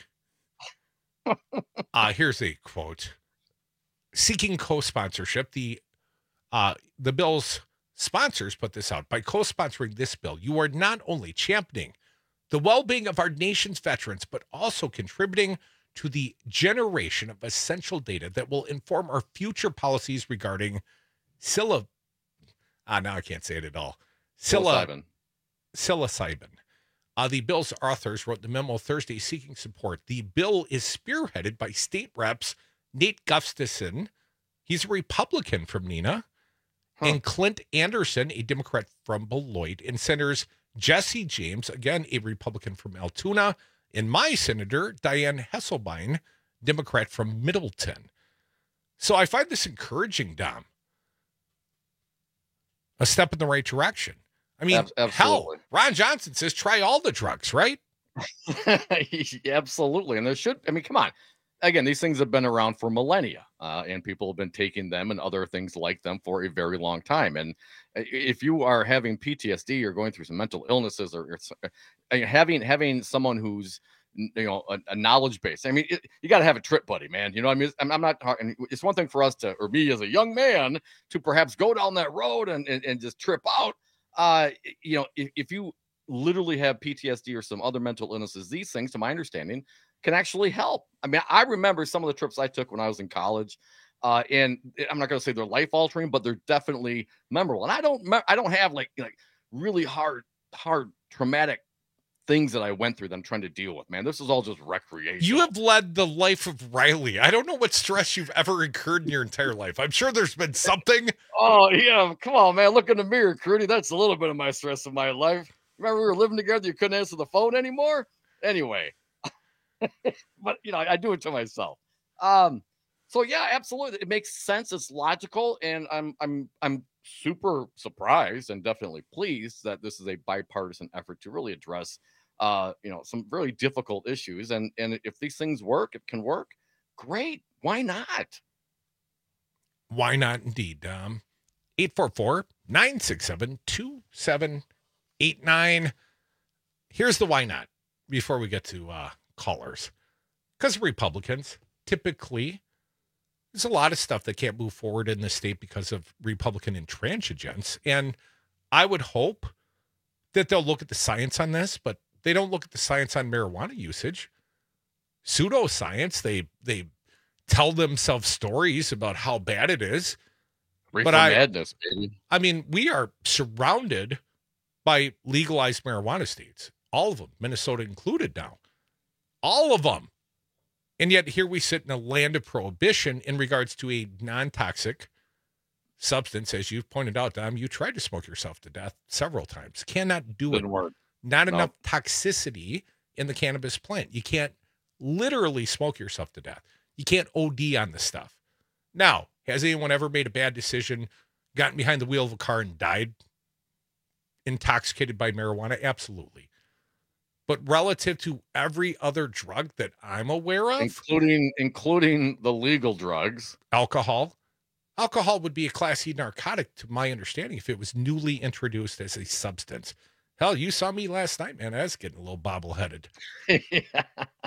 Here's a quote. Seeking co-sponsorship, the bill's sponsors put this out. By co-sponsoring this bill, you are not only championing the well-being of our nation's veterans, but also contributing to the generation of essential data that will inform our future policies regarding now I can't say it at all. Psilocybin. The bill's authors wrote the memo Thursday seeking support. The bill is spearheaded by state reps Nate Gustafson, he's a Republican from Neenah, and Clint Anderson, a Democrat from Beloit, and Senators Jesse James, again, a Republican from Altoona, and my senator, Diane Hesselbein, Democrat from Middleton. So I find this encouraging, Dom. A step in the right direction. I mean, hell, Ron Johnson says try all the drugs, right? Absolutely. And there should, I mean, come on. Again, these things have been around for millennia, and people have been taking them and other things like them for a very long time. And if you are having PTSD or going through some mental illnesses or having someone who's, a knowledge base, I mean, you got to have a trip buddy, man. You know what I mean? I'm not talking, it's one thing for us to, or me as a young man, to perhaps go down that road and just trip out. If you literally have PTSD or some other mental illnesses, these things, to my understanding, can actually help. I mean, I remember some of the trips I took when I was in college, and I'm not going to say they're life altering, but they're definitely memorable. And I don't have like really hard traumatic things that I went through that I'm trying to deal with, man. This is all just recreation. You have led the life of Riley. I don't know what stress you've ever incurred in your entire life. I'm sure there's been something. Oh yeah, come on, man. Look in the mirror, Crudy. That's a little bit of my stress in my life. Remember we were living together, you couldn't answer the phone anymore? Anyway. But I do it to myself. So yeah, absolutely. It makes sense. It's logical. And I'm super surprised and definitely pleased that this is a bipartisan effort to really address some really difficult issues. And if these things work, it can work. Great. Why not? Why not indeed? 844-967-2789. Here's the why not before we get to callers. Because Republicans, typically, there's a lot of stuff that can't move forward in the state because of Republican intransigence. And I would hope that they'll look at the science on this, but they don't look at the science on marijuana usage. Pseudoscience, they tell themselves stories about how bad it is. Madness, baby. I mean, we are surrounded by legalized marijuana states. All of them, Minnesota included now. All of them. And yet here we sit in a land of prohibition in regards to a non-toxic substance. As you've pointed out, Dom, you tried to smoke yourself to death several times. Cannot do Didn't it. Work. Not enough toxicity in the cannabis plant. You can't literally smoke yourself to death. You can't OD on the stuff. Now, has anyone ever made a bad decision, gotten behind the wheel of a car and died intoxicated by marijuana? Absolutely. But relative to every other drug that I'm aware of, including the legal drugs, alcohol would be a Class E narcotic, to my understanding, if it was newly introduced as a substance. Hell, you saw me last night, man. I was getting a little bobble-headed. Yeah.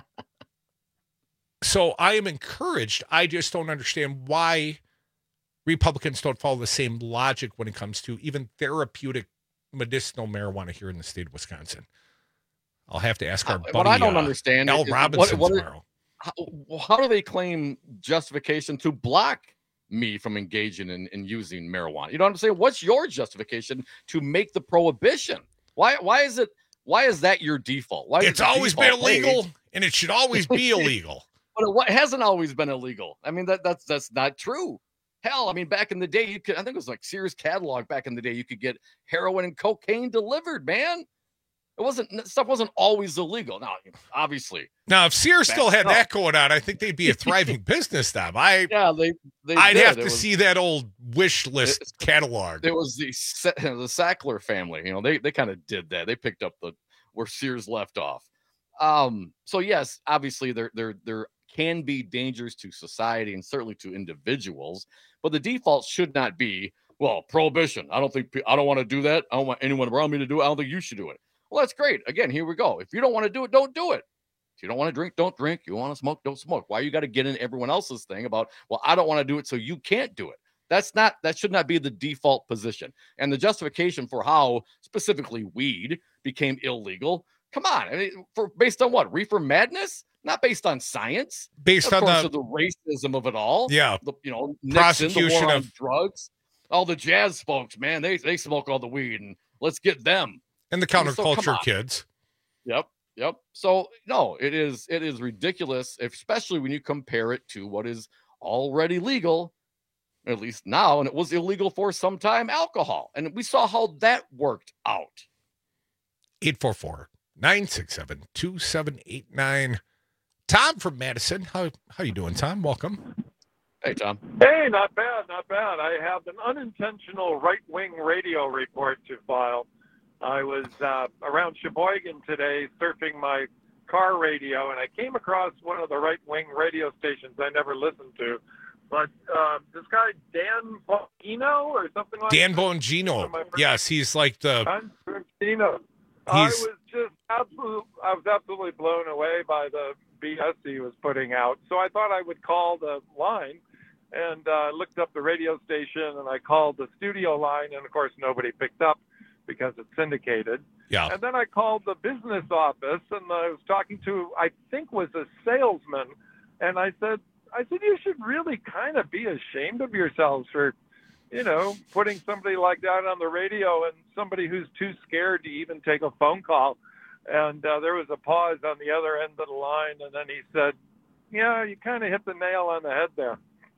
So I am encouraged. I just don't understand why Republicans don't follow the same logic when it comes to even therapeutic medicinal marijuana here in the state of Wisconsin. I'll have to ask our buddy, what I don't understand Al Robinson tomorrow. How do they claim justification to block me from engaging in using marijuana? You know what I'm saying? What's your justification to make the prohibition? Why is that your default? Why it's always been illegal, and it should always be illegal. But it hasn't always been illegal. I mean, that's not true. Hell, I mean, back in the day, I think it was like Sears catalog back in the day, you could get heroin and cocaine delivered, man. Stuff wasn't always illegal. Now, obviously. Now, if Sears still had that going on, I think they'd be a thriving business, Dom. I'd have to see that old wish list catalog. It was the Sackler family. They kind of did that. They picked up where Sears left off. So yes, obviously there can be dangers to society and certainly to individuals, but the default should not be, well, prohibition. I don't want to do that. I don't want anyone around me to do it. I don't think you should do it. Well, that's great. Again, here we go. If you don't want to do it, don't do it. If you don't want to drink, don't drink. You want to smoke, don't smoke. Why you got to get in everyone else's thing about, well, I don't want to do it, so you can't do it. That should not be the default position. And the justification for how specifically weed became illegal. Come on. I mean, based on what? Reefer madness? not based on science. Based of on course, of the racism of it all. Yeah. Nixon, Prosecution the war on of drugs. All the jazz folks, man, they smoke all the weed, and let's get them. And the come counterculture on. kids. Yep. So no, it is ridiculous, especially when you compare it to what is already legal, at least now, and it was illegal for some time, alcohol. And we saw how that worked out. 844-967-2789. Tom from Madison. How you doing, Tom? Welcome. Hey, Tom. Hey, not bad. I have an unintentional right-wing radio report to file. I was around Sheboygan today surfing my car radio, and I came across one of the right-wing radio stations I never listened to. But this guy, Dan Bongino or something like Dan that. Bongino. Yes, he's like the... Dan Bongino. I was absolutely blown away by the BS he was putting out. So I thought I would call the line and looked up the radio station, and I called the studio line, and of course nobody picked up because it's syndicated. Yeah. And then I called the business office, and I was talking to, I think was a salesman, and I said, you should really kind of be ashamed of yourselves for, putting somebody like that on the radio, and somebody who's too scared to even take a phone call. And there was a pause on the other end of the line, and then he said, yeah, you kind of hit the nail on the head there.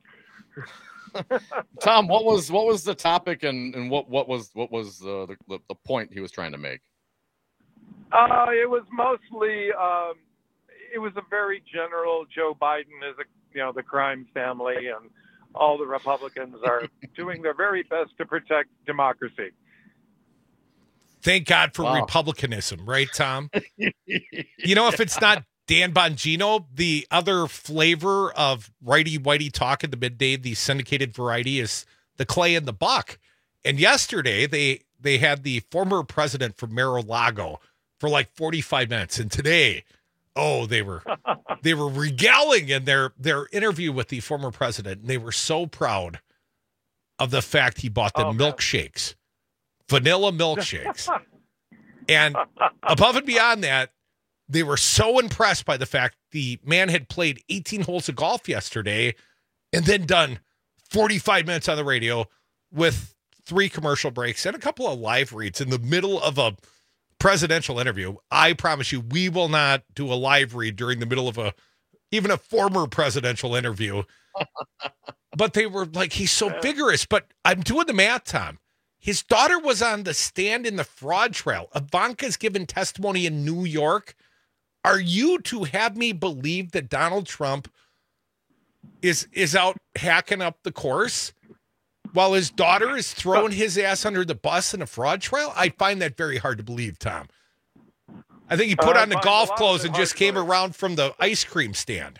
Tom, what was the topic, and what was the point he was trying to make? It was mostly it was a very general. Joe Biden is the crime family, and all the Republicans are doing their very best to protect democracy. Thank God for republicanism, right, Tom? If it's not Dan Bongino, the other flavor of righty-whitey talk in the midday, the syndicated variety, is the Clay and the Buck. And yesterday, they had the former president from Mar-a-Lago for like 45 minutes. And today, they were regaling in their interview with the former president. And they were so proud of the fact he bought them milkshakes, vanilla milkshakes. And above and beyond that, they were so impressed by the fact the man had played 18 holes of golf yesterday and then done 45 minutes on the radio with 3 commercial breaks and a couple of live reads in the middle of a presidential interview. I promise you, we will not do a live read during the middle of even a former presidential interview. But they were like, he's so vigorous. But I'm doing the math, Tom. His daughter was on the stand in the fraud trial. Ivanka's given testimony in New York. Are you to have me believe that Donald Trump is out hacking up the course while his daughter is throwing his ass under the bus in a fraud trial? I find that very hard to believe, Tom. I think he put on the golf clothes and just came around from the ice cream stand.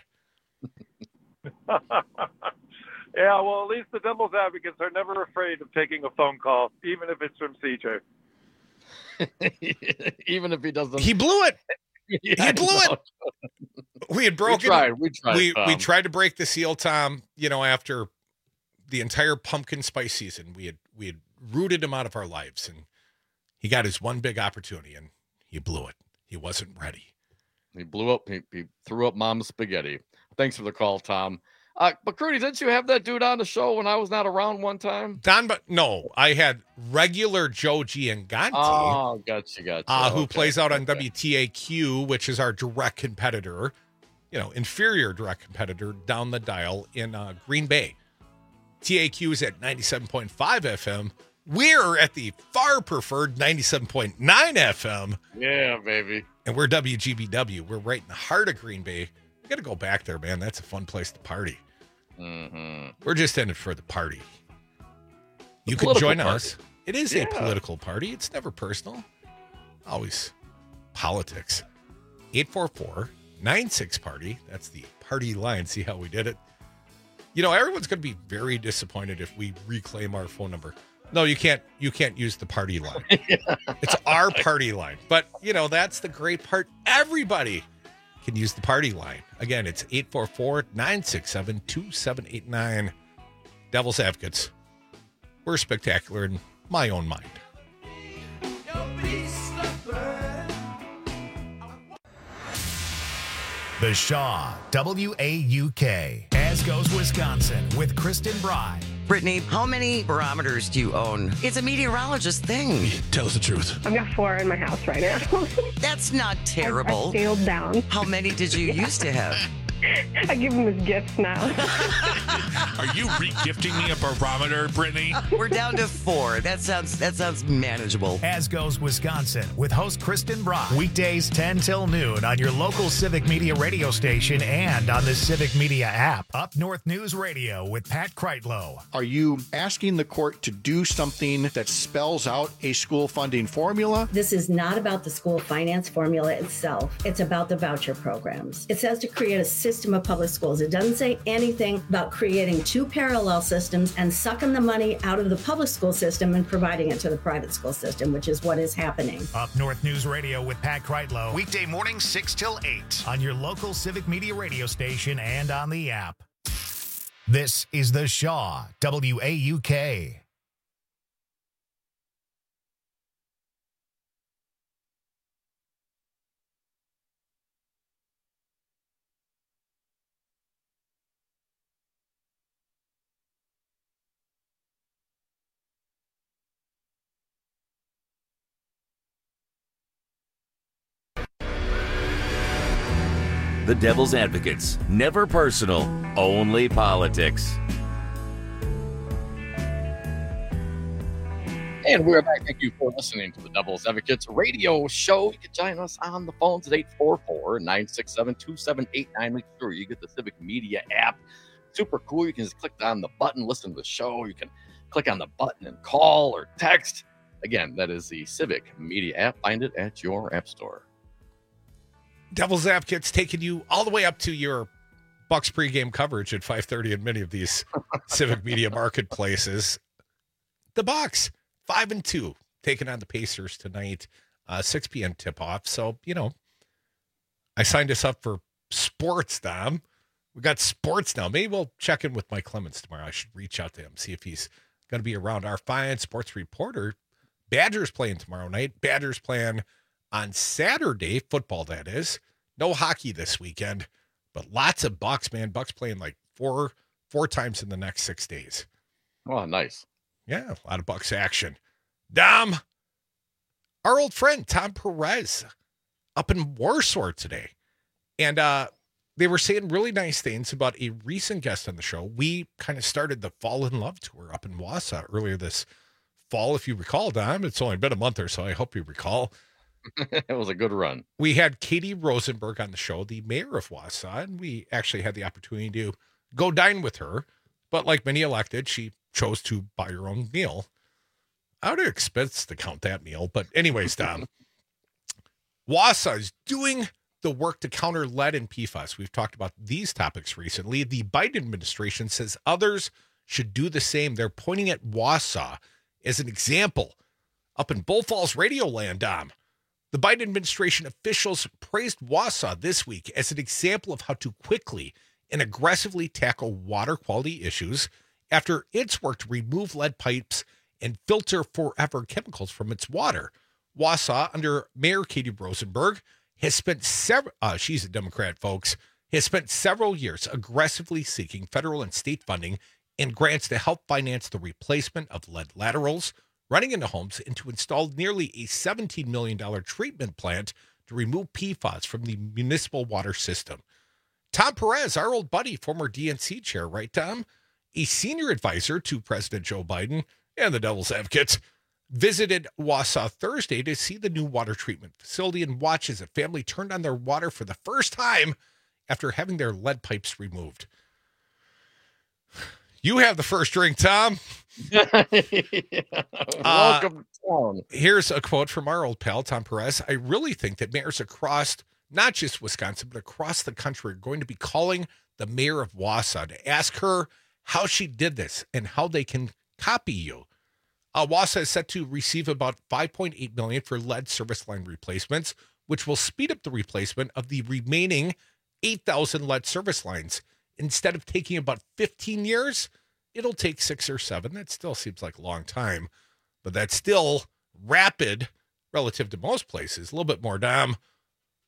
Yeah, well, at least the devil's advocates are never afraid of taking a phone call, even if it's from CJ. Even if he doesn't. He blew it. He blew it. We had broken. We tried to break the seal, Tom. After the entire pumpkin spice season, we had rooted him out of our lives, and he got his one big opportunity, and he blew it. He wasn't ready. He blew up. He threw up mom's spaghetti. Thanks for the call, Tom. But Crudy, didn't you have that dude on the show when I was not around one time? No, I had regular Joe Gianganti. Oh, gotcha. Who plays out on WTAQ, which is our direct competitor, inferior direct competitor down the dial in Green Bay. TAQ is at 97.5 FM. We're at the far preferred 97.9 FM. Yeah, baby. And we're WGBW. We're right in the heart of Green Bay. We got to go back there, man. That's a fun place to party. Mm-hmm. We're just in it for the party. You can join us. It is a political party. It's never personal. Always politics. 844-96-PARTY. That's the party line. See how we did it? Everyone's going to be very disappointed if we reclaim our phone number. No, you can't use the party line. It's our party line. But, that's the great part. Everybody can use the party line. Again, it's 844-967-2789. Devil's Advocates. We're spectacular in my own mind. The Shaw, WAUK. As goes Wisconsin with Kristen Bry. Brittany, how many barometers do you own? It's a meteorologist thing. Tell us the truth. I've got 4 in my house right now. That's not terrible. I scaled down. How many did you used to have? I give them as gifts now. Are you re-gifting me a barometer, Brittany? We're down to 4. That sounds manageable. As goes Wisconsin with host Kristen Brock. Weekdays 10 till noon on your local Civic Media radio station and on the Civic Media app. Up North News Radio with Pat Kreitlow. Are you asking the court to do something that spells out a school funding formula? This is not about the school finance formula itself. It's about the voucher programs. It says to create a system of public schools. It doesn't say anything about creating 2 parallel systems and sucking the money out of the public school system and providing it to the private school system, which is what is happening. Up North News Radio with Pat Kreitlow. Weekday mornings 6 till 8 on your local Civic Media radio station and on the app. This is The Shaw, WAUK. The Devil's Advocates. Never personal, only politics. And we're back. Thank you for listening to the Devil's Advocates radio show. You can join us on the phones at 844-967-2789. Make sure you get the Civic Media app. Super cool. You can just click on the button, listen to the show. You can click on the button and call or text. Again, that is the Civic Media app. Find it at your app store. Devil's Advocates taking you all the way up to your Bucks pregame coverage at 5:30 in many of these Civic Media marketplaces. The Bucks 5-2 taking on the Pacers tonight, 6 p.m. tip-off. So, I signed us up for sports, Dom. We got sports now. Maybe we'll check in with Mike Clemens tomorrow. I should reach out to him, see if he's going to be around. Our fine sports reporter. Badgers playing tomorrow night. Badgers playing on Saturday, football that is. No hockey this weekend, but lots of Bucks, man. Bucks playing like four times in the next 6 days. Oh, nice. Yeah, a lot of Bucks action. Dom, our old friend Tom Perez up in Warsaw today. And they were saying really nice things about a recent guest on the show. We kind of started the Fall in Love tour up in Wausau earlier this fall, if you recall, Dom. It's only been a month or so. I hope you recall. It was a good run. We had Katie Rosenberg on the show, the mayor of Wausau, and we actually had the opportunity to go dine with her. But like many elected, she chose to buy her own meal. I would have expected to count that meal. But anyways, Dom, Wausau is doing the work to counter lead and PFAS. We've talked about these topics recently. The Biden administration says others should do the same. They're pointing at Wausau as an example. Up in Bull Falls Radio Land, Dom, the Biden administration officials praised Wausau this week as an example of how to quickly and aggressively tackle water quality issues after its work to remove lead pipes and filter forever chemicals from its water. Wausau, under Mayor Katie Rosenberg, has spent she's a Democrat, folks, has spent several years aggressively seeking federal and state funding and grants to help finance the replacement of lead laterals running into homes and to install nearly a $17 million treatment plant to remove PFAS from the municipal water system. Tom Perez, our old buddy, former DNC chair, right, Tom? A senior advisor to President Joe Biden and the Devil's Advocates, visited Wausau Thursday to see the new water treatment facility and watch as a family turned on their water for the first time after having their lead pipes removed. You have the first drink, Tom. Welcome to town. Here's a quote from our old pal, Tom Perez. I really think that mayors across, not just Wisconsin, but across the country are going to be calling the mayor of Wausau to ask her how she did this and how they can copy you. Wausau is set to receive about $5.8 million for lead service line replacements, which will speed up the replacement of the remaining 8,000 lead service lines. Instead of taking about 15 years, it'll take 6 or 7. That still seems like a long time, but that's still rapid relative to most places. A little bit more, Dom.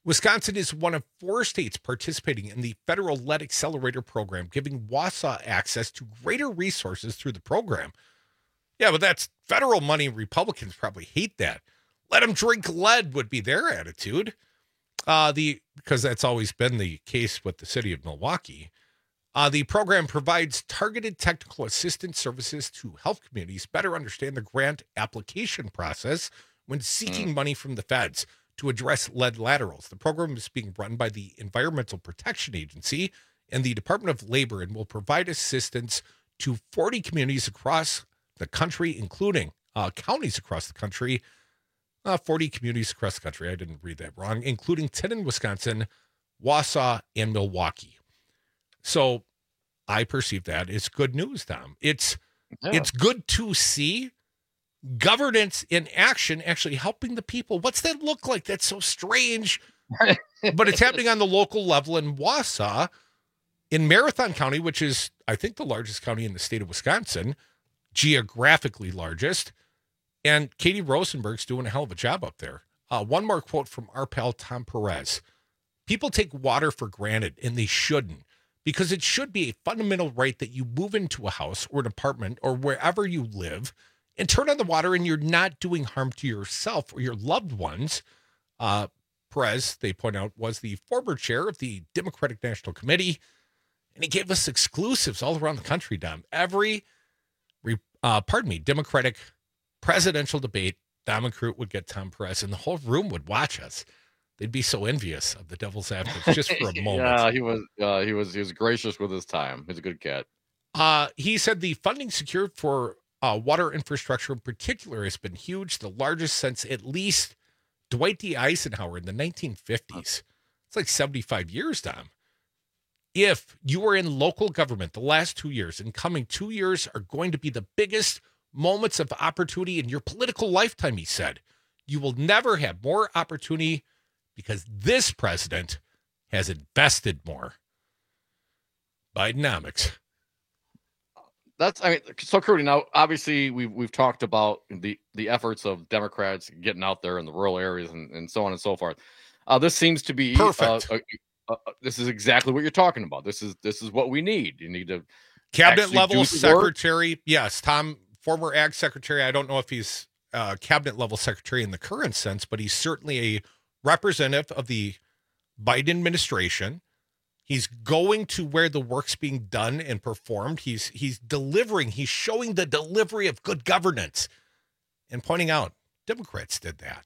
Wisconsin is one of 4 states participating in the federal Lead Accelerator program, giving Wausau access to greater resources through the program. Yeah, but that's federal money. Republicans probably hate that. Let them drink lead would be their attitude. Because that's always been the case with the city of Milwaukee. The program provides targeted technical assistance services to help communities better understand the grant application process when seeking money from the feds to address lead laterals. The program is being run by the Environmental Protection Agency and the Department of Labor and will provide assistance to 40 communities across the country, including counties across the country. 40 communities across the country. I didn't read that wrong, including 10 in Wisconsin, Wausau, and Milwaukee. So I perceive that as good news, Tom. It's good to see governance in action, actually helping the people. What's that look like? That's so strange. But it's happening on the local level in Wausau, in Marathon County, which is, I think, the largest county in the state of Wisconsin, geographically largest. And Katie Rosenberg's doing a hell of a job up there. One more quote from our pal, Tom Perez. People take water for granted, and they shouldn't, because it should be a fundamental right that you move into a house or an apartment or wherever you live and turn on the water and you're not doing harm to yourself or your loved ones. Perez, they point out, was the former chair of the Democratic National Committee, and he gave us exclusives all around the country, Dom. Every, Democratic presidential debate, Dom and Crute would get Tom Perez, and the whole room would watch us. They'd be so envious of the Devil's Advocates just for a moment. Yeah, he was gracious with his time. He's a good cat. He said the funding secured for water infrastructure in particular has been huge, the largest since at least Dwight D. Eisenhower in the 1950s. It's like 75 years, Tom. If you are in local government the last 2 years, and coming 2 years are going to be the biggest moments of opportunity in your political lifetime, he said, you will never have more opportunity because this president has invested more. Bidenomics. So Crudy, now obviously we've talked about the efforts of Democrats getting out there in the rural areas and so on and so forth. This seems to be perfect. This is exactly what you're talking about. This is what we need. You need to cabinet level secretary. Work. Yes, Tom, former ag secretary. I don't know if he's cabinet level secretary in the current sense, but he's certainly a representative of the Biden administration. He's going to where the work's being done and performed. He's delivering. He's showing the delivery of good governance and pointing out Democrats did that.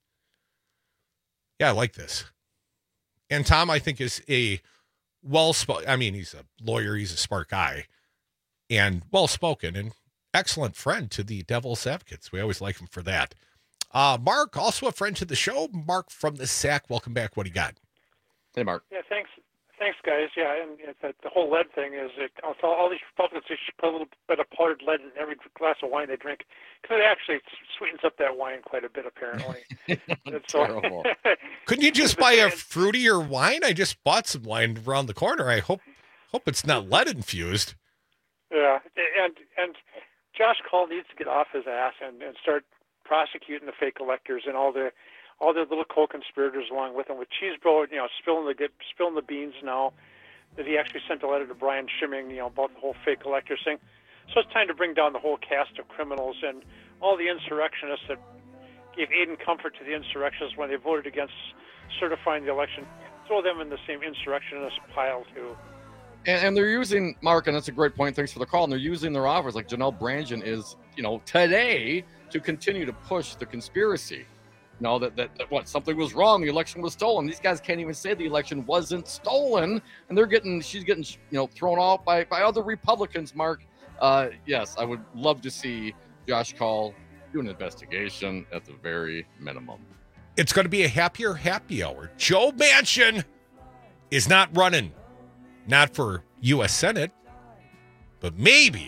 Yeah, I like this. And Tom, I think, is a well-spoken. I mean, he's a lawyer. He's a smart guy and well-spoken and excellent friend to the Devil's Advocates. We always like him for that. Mark, also a friend to the show. Mark from the SAC. Welcome back. What do you got? Hey, Mark. Yeah, thanks. Thanks, guys. Yeah, and the whole lead thing is all these Republicans, they should put a little bit of powdered lead in every glass of wine they drink, because it actually sweetens up that wine quite a bit, apparently. Terrible. Couldn't you just buy a fruitier wine? I just bought some wine around the corner. I hope it's not lead infused. Yeah, and Josh Call needs to get off his ass and start prosecuting the fake electors and all the little co-conspirators along with him, with Cheesebro, spilling the beans now that he actually sent a letter to Brian Schimming, about the whole fake electors thing. So it's time to bring down the whole cast of criminals and all the insurrectionists that gave aid and comfort to the insurrectionists when they voted against certifying the election. Throw them in the same insurrectionist pile too. And they're using, Mark, and that's a great point. Thanks for the call. And they're using their offers, like Janelle Brandon is, today, to continue to push the conspiracy. That what, something was wrong, the election was stolen. These guys can't even say the election wasn't stolen, and she's getting thrown off by other Republicans. Mark, yes, I would love to see Josh Call do an investigation at the very minimum. It's going to be a happier happy hour. Joe Manchin is not running, not for U.S. Senate, but maybe.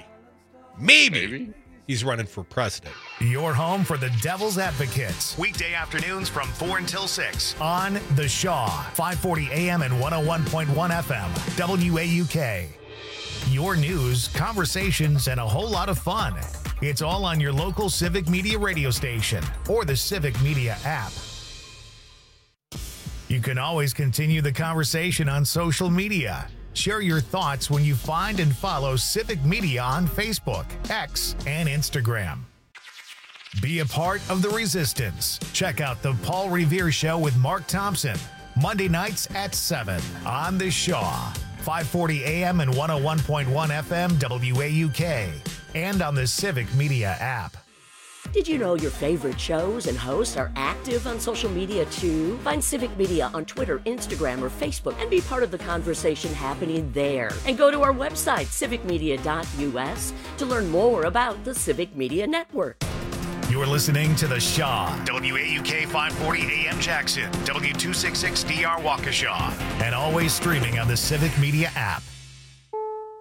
He's running for president. Your home for the Devil's Advocates. Weekday afternoons from 4 until 6 on The Shaw, 540 AM and 101.1 FM, WAUK. Your news, conversations, and a whole lot of fun. It's all on your local Civic Media radio station or the Civic Media app. You can always continue the conversation on social media. Share your thoughts when you find and follow Civic Media on Facebook, X, and Instagram. Be a part of the resistance. Check out The Paul Revere Show with Mark Thompson, Monday nights at 7 on The Shaw, 540 AM and 101.1 FM WAUK, and on the Civic Media app. Did you know your favorite shows and hosts are active on social media too? Find Civic Media on Twitter, Instagram, or Facebook and be part of the conversation happening there. And go to our website, civicmedia.us, to learn more about the Civic Media Network. You're listening to The Shaw, WAUK 540 AM Jackson, W266DR Waukesha, and always streaming on the Civic Media app.